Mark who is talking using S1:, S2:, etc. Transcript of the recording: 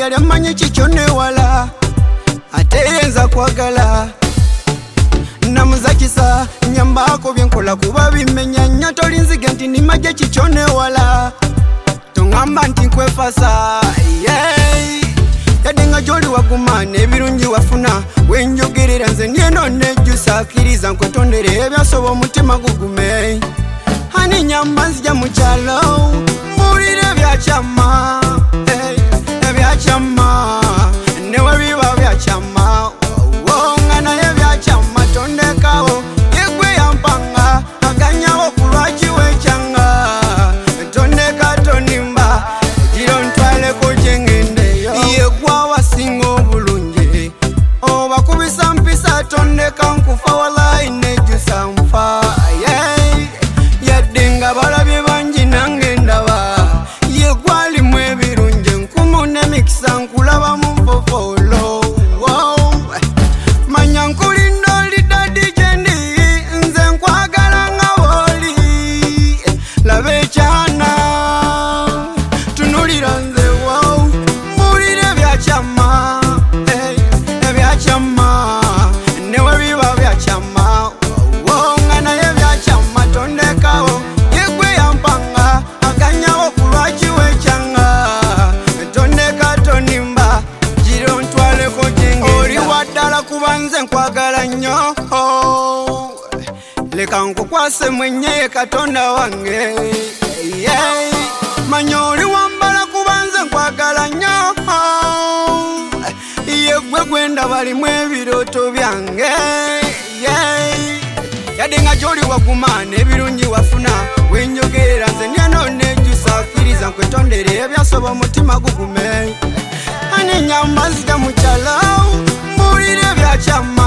S1: yali amanyi kikyo newala ate yenza kwagala namuzakisa nyambako byenkola kuba bimenya nnyo tolinzige nti nimajje kikyo newala tongamba nti nkwefasa yadde nga gy'oli waguma n'ebirungi wafuna wenjogerera nze ngendo nejjusa akkiriza nkwetondere ebyasoba omutima gugume hani nyamba nzija mu kyalo mbuulire ebyakyama ebyakyama newe biba byakyama nga naye byakyama tondekawo yegwe yampanga aganyawo ku lwaki wekyanga tondeka tonimba giro ntwaleko gyengendeyo yegwa wasinga obulungi obakubisa mpisa tondeka nkufa walayi nejjusa nfa yadde nga balabye bangi nange ndaba yegwalimu ebirungi nkumu n'emikisa nkulaba mu nfofolo manya nkulinda oli dadi gyendi nze nkwagala nga wooli laba ekyana tunulira nze mbuulire ebyakyama ebyakyama newe biba byakyama nga naye byakyama tondekawo yegwe yampanga aganyawo ku lwaki wekyanga tondeka tonimba giro ntwaleko gyenge oli waddala kuba nze nkwagala nnyo leka nkukwase mwenye katonda wange manya oli wambala kuba nze nkwagala nnyo yegwe gwenda balimu ebirooto byange yadde nga gy'oli waguma n'ebirungi wafuna wenjogerera nze ngendo nejjusa akkiriza nkwetondere ebyasoba omutima gugume ani nyamba nzija mu kyalo mbuulire ebyakyama